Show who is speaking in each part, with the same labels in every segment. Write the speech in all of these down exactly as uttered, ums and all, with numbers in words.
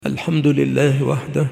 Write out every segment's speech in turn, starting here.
Speaker 1: الحمد لله وحده،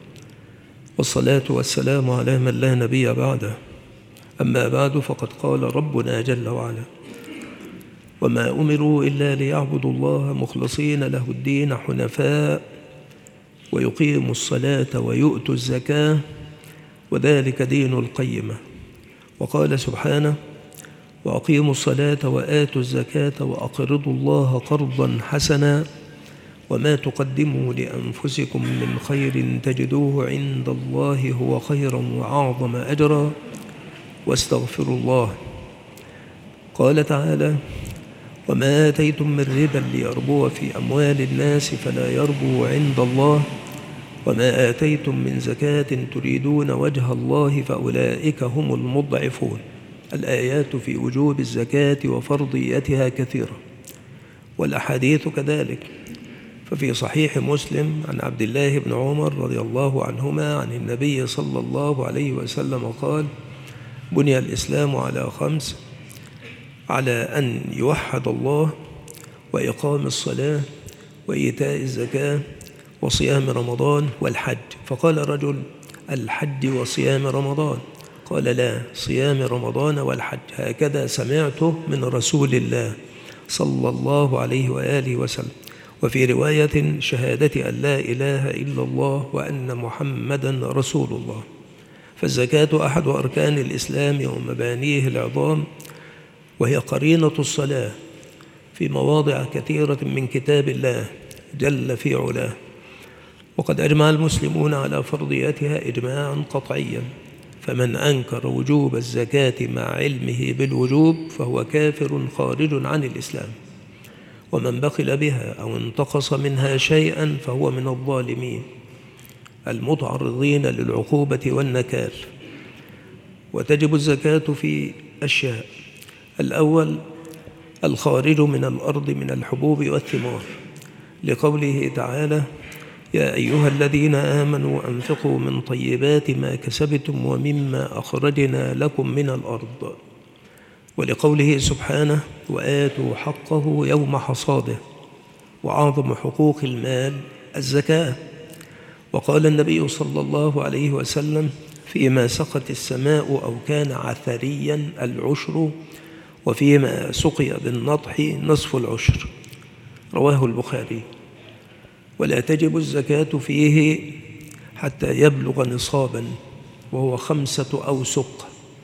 Speaker 1: والصلاة والسلام على من لا نبي بعده. أما بعد، فقد قال ربنا جل وعلا: وما أمروا إلا ليعبدوا الله مخلصين له الدين حنفاء ويقيموا الصلاة ويؤتوا الزكاة وذلك دين القيمة. وقال سبحانه: وأقيموا الصلاة وآتوا الزكاة وأقرضوا الله قرضا حسنا وما تقدموا لأنفسكم من خير تجدوه عند الله هو خيرا وأعظم أجرا واستغفروا الله. قال تعالى: وما آتيتم من ربا ليربو في أموال الناس فلا يربو عند الله وما آتيتم من زكاة تريدون وجه الله فأولئك هم المضعفون. الآيات في وجوب الزكاة وفرضيتها كثيرة، والأحاديث كذلك. ففي صحيح مسلم عن عبد الله بن عمر رضي الله عنهما عن النبي صلى الله عليه وسلم قال: بني الإسلام على خمس: على أن يوحد الله وإقام الصلاة وإيتاء الزكاة وصيام رمضان والحج. فقال رجل: الحج وصيام رمضان؟ قال: لا، صيام رمضان والحج، هكذا سمعته من رسول الله صلى الله عليه وآله وسلم. وفي رواية: شهادة أن لا إله إلا الله وأن محمدا رسول الله. فالزكاة أحد أركان الإسلام ومبانيه العظام، وهي قرينة الصلاة في مواضع كثيرة من كتاب الله جل في علاه. وقد أجمع المسلمون على فرضيتها إجماعا قطعيا، فمن أنكر وجوب الزكاة مع علمه بالوجوب فهو كافر خارج عن الإسلام، ومن بخل بها أو انتقص منها شيئا فهو من الظالمين المتعرضين للعقوبة والنكال. وتجب الزكاة في أشياء: الأول الخارج من الأرض من الحبوب والثمار، لقوله تعالى: يا أيها الذين آمنوا أنفقوا من طيبات ما كسبتم ومما أخرجنا لكم من الأرض، ولقوله سبحانه: وآتوا حقه يوم حصاده. وأعظم حقوق المال الزكاة. وقال النبي صلى الله عليه وسلم: فيما سقت السماء أو كان عثريا العشر، وفيما سقي بالنضح نصف العشر. رواه البخاري. ولا تجب الزكاة فيه حتى يبلغ نصابا، وهو خمسة أوسق،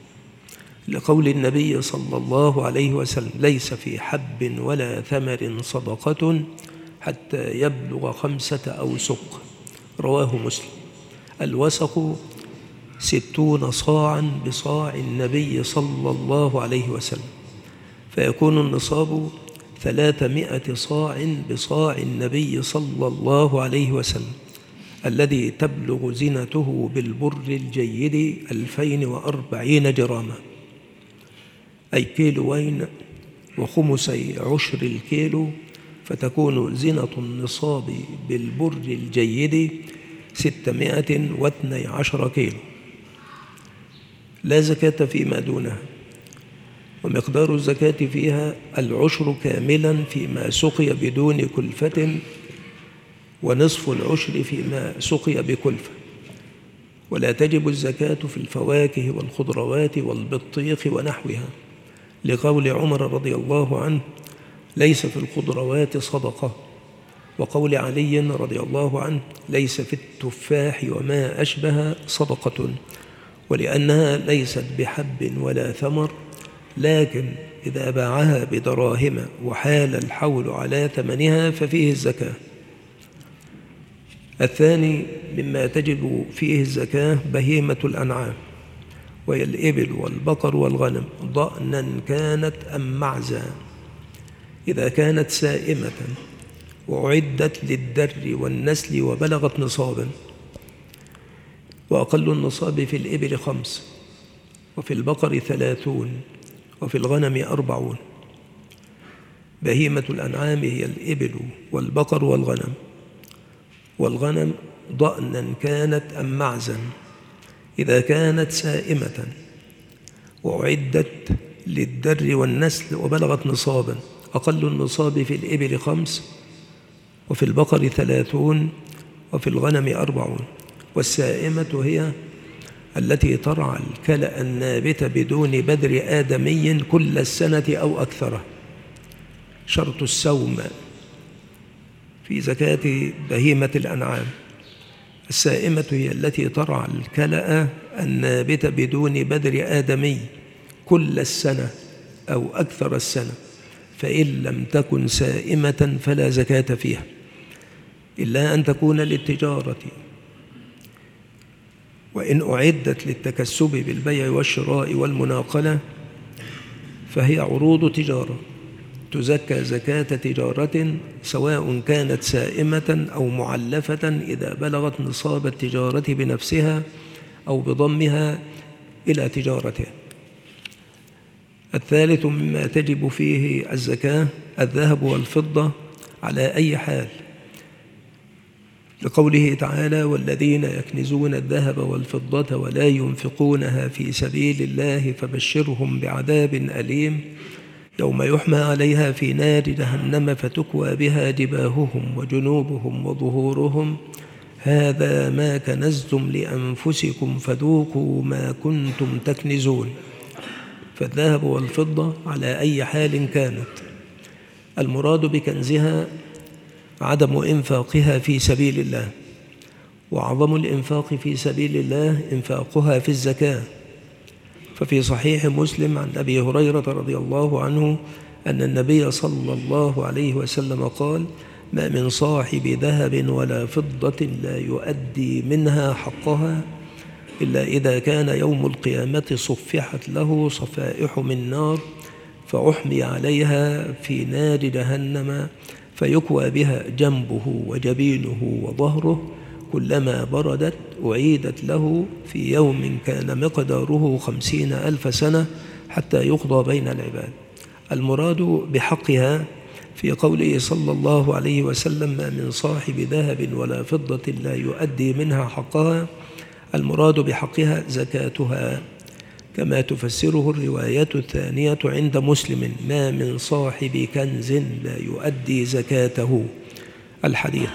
Speaker 1: لقول النبي صلى الله عليه وسلم: ليس في حب ولا ثمر صدقة حتى يبلغ خمسة أوسق. رواه مسلم. الوسق ستون صاعا بصاع النبي صلى الله عليه وسلم، فيكون النصاب ثلاثمائة صاع بصاع النبي صلى الله عليه وسلم، الذي تبلغ زنته بالبر الجيد ألفين وأربعين جراما، أي كيلوين وخمسي عشر الكيلو، فتكون زنة النصاب بالبر الجيد ستمائة واثني عشر كيلو. لا زكاة فيما دونها، ومقدار الزكاة فيها العشر كاملا فيما سقي بدون كلفة، ونصف العشر فيما سقي بكلفة. ولا تجب الزكاة في الفواكه والخضروات والبطيخ ونحوها، لقول عمر رضي الله عنه: ليس في الخضروات صدقة. وقول علي رضي الله عنه: ليس في التفاح وما أشبه صدقة، ولأنها ليست بحب ولا ثمر، لكن إذا باعها بدراهم وحال الحول على ثمنها ففيه الزكاة. الثاني مما تجب فيه الزكاة بهيمة الأنعام، وهي الإبل والبقر والغنم، ضأنا كانت أم معزا، إذا كانت سائمة وأعدت للدر والنسل وبلغت نصابا. وأقل النصاب في الإبل خمس، وفي البقر ثلاثون، وفي الغنم أربعون. بهيمة الأنعام هي الإبل والبقر والغنم. والغنم ضأنا كانت أم معزا، إذا كانت سائمة وأعدت للدر والنسل وبلغت نصابا. أقل النصاب في الإبل خمس، وفي البقر ثلاثون، وفي الغنم أربعون. والسائمة هي التي ترعى الكلأ النابت بدون بذر آدمي كل السنة أو أكثره. شرط السوم في زكاة بهيمة الأنعام. السائمة هي التي ترعى الكلأ النابت بدون بذر آدمي كل السنة أو أكثر السنة، فإن لم تكن سائمة فلا زكاة فيها إلا أن تكون للتجارة، وإن أعدت للتكسب بالبيع والشراء والمناقلة فهي عروض تجارة تزكى زكاة تجارة، سواء كانت سائمة أو معلفة إذا بلغت نصاب التجارة بنفسها أو بضمها إلى تجارتها. الثالث مما تجب فيه الزكاة الذهب والفضة على أي حال، لقوله تعالى: والذين يكنزون الذهب والفضة ولا ينفقونها في سبيل الله فبشرهم بعذاب أليم يوم يحمى عليها في نار جهنم فتكوى بها جباههم وجنوبهم وظهورهم هذا ما كنزتم لأنفسكم فذوقوا ما كنتم تكنزون. فالذهب والفضة على أي حال كانت، المراد بكنزها عدم إنفاقها في سبيل الله، وأعظم الإنفاق في سبيل الله إنفاقها في الزكاة. ففي صحيح مسلم عن أبي هريرة رضي الله عنه أن النبي صلى الله عليه وسلم قال: ما من صاحب ذهب ولا فضة لا يؤدي منها حقها إلا إذا كان يوم القيامة صفحت له صفائح من نار فأحمي عليها في نار جهنم فيكوى بها جنبه وجبينه وظهره كلما بردت أعيدت له في يوم كان مقداره خمسين ألف سنة حتى يقضى بين العباد. المراد بحقها في قوله صلى الله عليه وسلم: ما من صاحب ذهب ولا فضة لا يؤدي منها حقها، المراد بحقها زكاتها، كما تفسره الرواية الثانية عند مسلم: ما من صاحب كنز لا يؤدي زكاته، الحديث.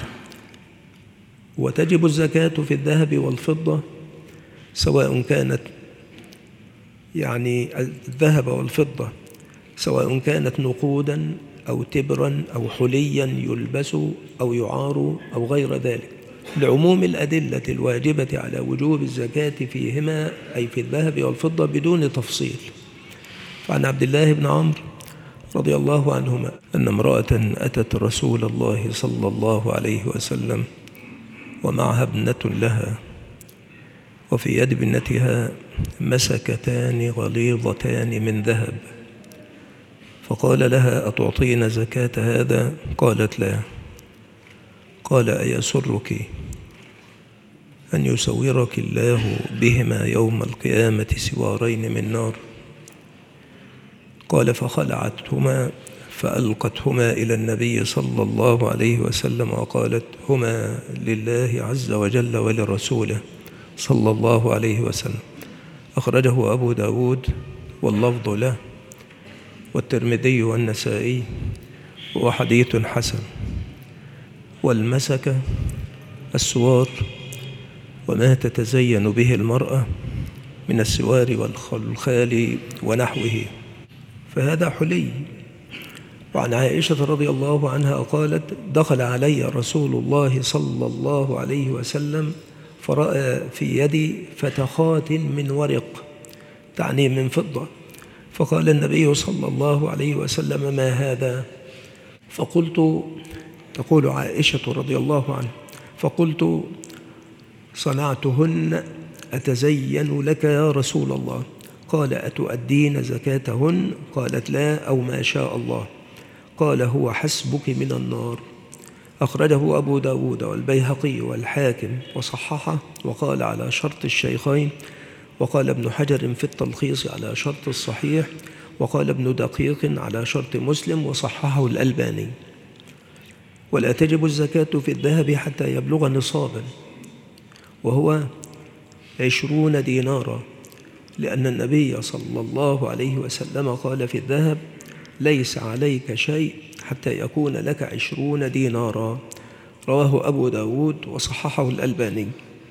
Speaker 1: وتجب الزكاة في الذهب والفضة سواء كانت يعني الذهب والفضة سواء كانت نقودا أو تبرا أو حليا يلبس أو يعار أو غير ذلك، لعموم الأدلة الواجبة على وجوب الزكاة فيهما أي في الذهب والفضة بدون تفصيل. فعن عبد الله بن عمرو رضي الله عنهما أن امرأة أتت رسول الله صلى الله عليه وسلم ومعها ابنة لها، وفي يد ابنتها مسكتان غليظتان من ذهب، فقال لها: أتعطين زكاة هذا؟ قالت: لا. قال: أيسرك أن يسورك الله بهما يوم القيامة سوارين من نار؟ قال: فخلعتهما فألقتهما إلى النبي صلى الله عليه وسلم وقالت: هما لله عز وجل ولرسوله صلى الله عليه وسلم. أخرجه أبو داود واللفظ له والترمذي والنسائي وحديث حسن. والمسكة السوار وما تتزين به المرأة من السوار والخلخال ونحوه، فهذا حلي. وعن عائشة رضي الله عنها قالت: دخل علي رسول الله صلى الله عليه وسلم فرأى في يدي فتخات من ورق، تعني من فضة، فقال النبي صلى الله عليه وسلم: ما هذا؟ فقلت، تقول عائشة رضي الله عنها، فقلت: صنعتهن أتزين لك يا رسول الله. قال: أتؤدين زكاتهن؟ قالت: لا، أو ما شاء الله. قال: هو حسبك من النار. أخرجه أبو داود والبيهقي والحاكم وصححه وقال على شرط الشيخين، وقال ابن حجر في التلخيص على شرط الصحيح، وقال ابن دقيق على شرط مسلم وصححه الألباني. ولا تجب الزكاة في الذهب حتى يبلغ نصابا، وهو عشرون دينارا، لأن النبي صلى الله عليه وسلم قال في الذهب: ليس عليك شيء حتى يكون لك عشرون دينارا. رواه أبو داود وصححه الألباني.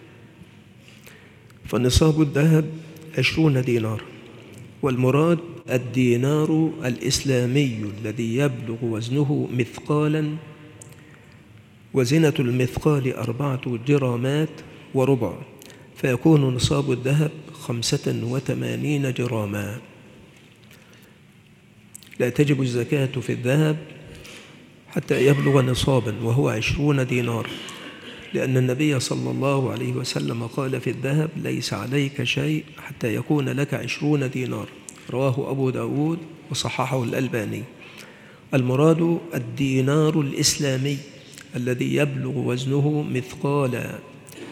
Speaker 1: فنصاب الذهب عشرون دينار، والمراد الدينار الإسلامي الذي يبلغ وزنه مثقالا، وزنة المثقال أربعة جرامات وربع، فيكون نصاب الذهب خمسة وثمانين جراما. لا تجب الزكاة في الذهب حتى يبلغ نصابا وهو عشرون دينار، لأن النبي صلى الله عليه وسلم قال في الذهب: ليس عليك شيء حتى يكون لك عشرون دينار. رواه أبو داود وصححه الألباني. المراد الدينار الإسلامي الذي يبلغ وزنه مثقالا،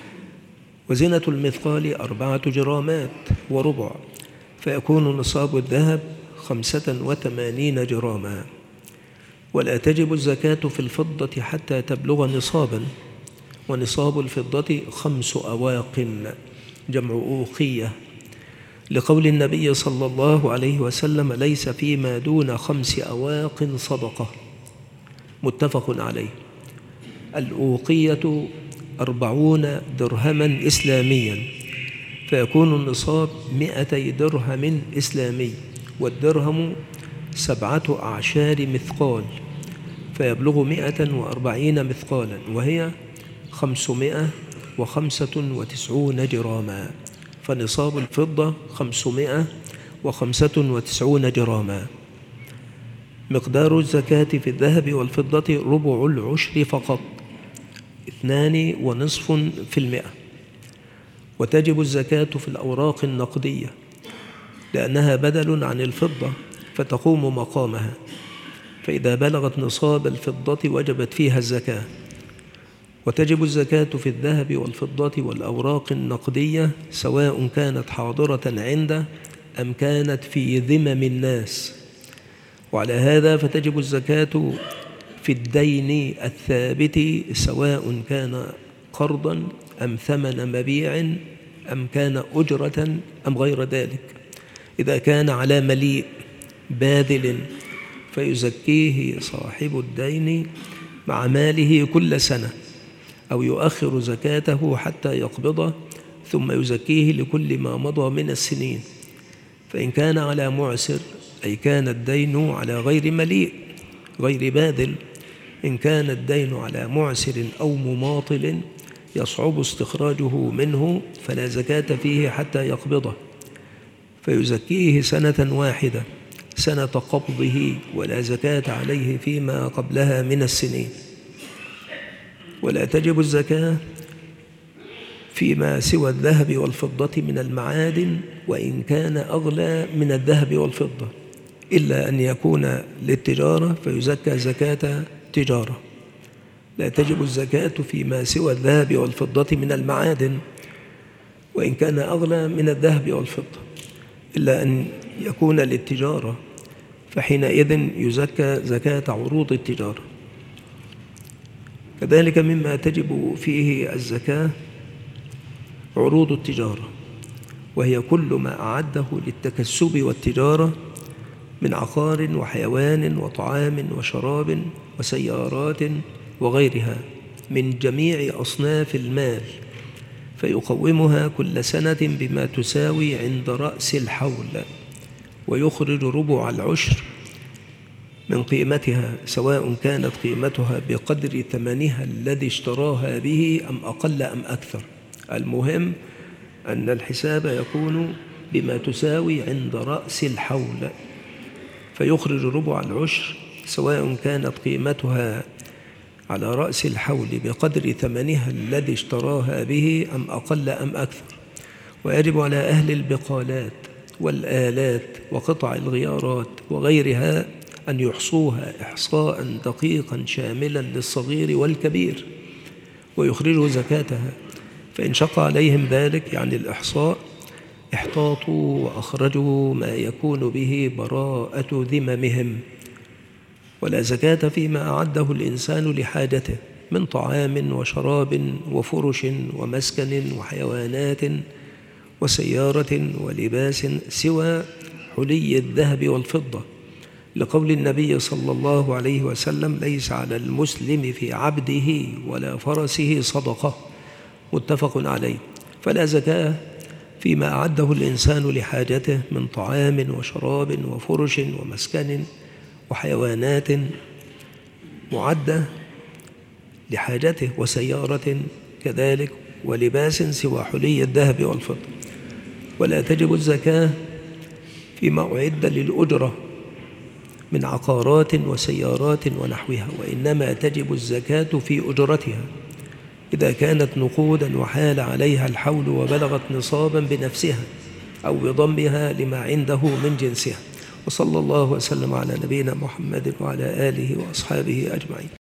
Speaker 1: وزنة المثقال أربعة جرامات وربع، فيكون نصاب الذهب خمسة وثمانين جراما. ولا تجب الزكاة في الفضة حتى تبلغ نصابا، ونصاب الفضة خمس أواق جمع أوقية، لقول النبي صلى الله عليه وسلم: ليس فيما دون خمس أواق صدقة. متفق عليه. الأوقية أربعون درهما إسلاميا، فيكون النصاب مئتي درهم إسلامي، والدرهم سبعة أعشار مثقال، فيبلغ مئة وأربعين مثقالا، وهي خمسمائة وخمسة وتسعون جراما. فنصاب الفضة خمسمائة وخمسة وتسعون جراما. مقدار الزكاة في الذهب والفضة ربع العشر فقط، اثنان ونصف في المئة. وتجب الزكاة في الأوراق النقدية لأنها بدل عن الفضة فتقوم مقامها، فإذا بلغت نصاب الفضة وجبت فيها الزكاة. وتجب الزكاة في الذهب والفضة والأوراق النقدية سواء كانت حاضرة عنده أم كانت في ذمم الناس. وعلى هذا فتجب الزكاة في الدين الثابت سواء كان قرضا أم ثمن مبيع أم كان أجرة أم غير ذلك. إذا كان على مليء باذل فيزكيه صاحب الدين مع ماله كل سنة، أو يؤخر زكاته حتى يقبضه ثم يزكيه لكل ما مضى من السنين. فإن كان على معسر أي كان الدين على غير مليء غير باذل، إن كان الدين على معسر أو مماطل يصعب استخراجه منه فلا زكاة فيه حتى يقبضه، فيزكيه سنة واحدة سنة قبضه، ولا زكاة عليه فيما قبلها من السنين. ولا تجب الزكاة فيما سوى الذهب والفضة من المعادن وإن كان أغلى من الذهب والفضة، إلا أن يكون للتجارة فيزكى زكاة تجارة. لا تجب الزكاة فيما سوى الذهب والفضة من المعادن وإن كان أغلى من الذهب والفضة، إلا أن يكون للتجارة، فحينئذ يزكى زكاة عروض التجارة. كذلك مما تجب فيه الزكاة عروض التجارة، وهي كل ما أعده للتكسب والتجارة من عقار وحيوان وطعام وشراب وسيارات وغيرها من جميع أصناف المال، فيقومها كل سنة بما تساوي عند رأس الحول، ويخرج ربع العشر من قيمتها سواء كانت قيمتها بقدر ثمنها الذي اشتراها به أم أقل أم أكثر. المهم أن الحساب يكون بما تساوي عند رأس الحول، فيخرج ربع العشر سواء كانت قيمتها على رأس الحول بقدر ثمنها الذي اشتراها به أم أقل أم أكثر. ويجب على أهل البقالات والآلات وقطع الغيارات وغيرها أن يحصوها إحصاء دقيقا شاملا للصغير والكبير ويخرجوا زكاتها، فإن شق عليهم ذلك يعني الإحصاء احتاطوا وأخرجوا ما يكون به براءة ذممهم. ولا زكاة فيما أعده الإنسان لحاجته من طعام وشراب وفرش ومسكن وحيوانات وسيارة ولباس سوى حلي الذهب والفضة، لقول النبي صلى الله عليه وسلم: ليس على المسلم في عبده ولا فرسه صدقة، متفق عليه. فلا زكاة فيما أعده الإنسان لحاجته من طعام وشراب وفرش ومسكن وحيوانات معدة لحاجته، وسيارة كذلك، ولباس سوى حلي الذهب والفضة. ولا تجب الزكاة فيما أعد للأجرة من عقارات وسيارات ونحوها، وإنما تجب الزكاة في أجرتها إذا كانت نقودا وحال عليها الحول وبلغت نصابا بنفسها أو بضمها لما عنده من جنسها. وصلى الله وسلم على نبينا محمد وعلى آله وأصحابه أجمعين.